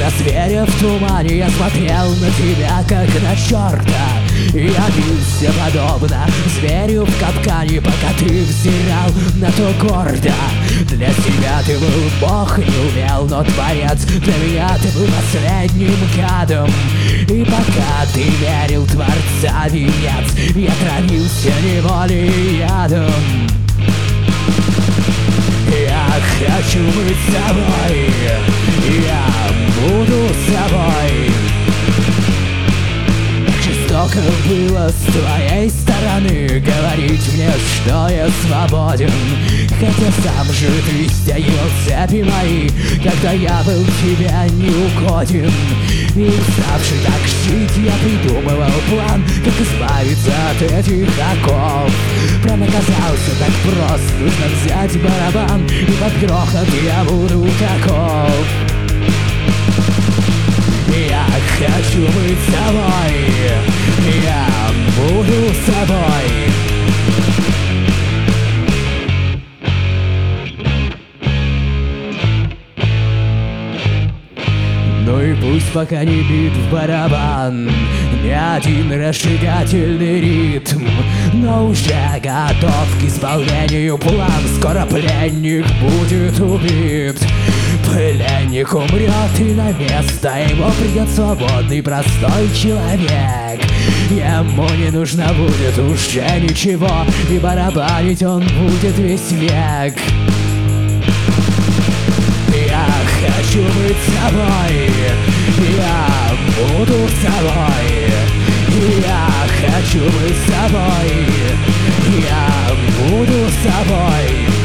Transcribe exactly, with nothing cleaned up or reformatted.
Словно зверя в тумане, я смотрел на тебя, как на черта. Я бился подобно зверю в капкане, пока ты взирал на то гордо. Для себя ты был бог, не умел, но творец. Для меня ты был последним гадом. И пока ты верил Творца венец, я травился неволей и ядом. Я хочу быть собой, я буду собой. Жестоко было с твоей стороны говорить мне, что я свободен, хотя сам же ты стягивал цепи мои, когда я был тебе не угоден. И уставший так жить, я придумывал план, как избавиться от этих оков. План оказался так прост, нужно взять барабан, и под грохот я буду таков. Я хочу быть собой, я буду собой. Ну и пусть пока не бит в барабан ни один разжигательный ритм, но уже готов к исполнению план. Скоро пленник будет убит. Пленник умрет, и на место его придет свободный простой человек. Ему не нужно будет уже ничего, и барабанить он будет весь век. Я хочу быть собой, я буду собой. Я хочу быть собой, я буду собой.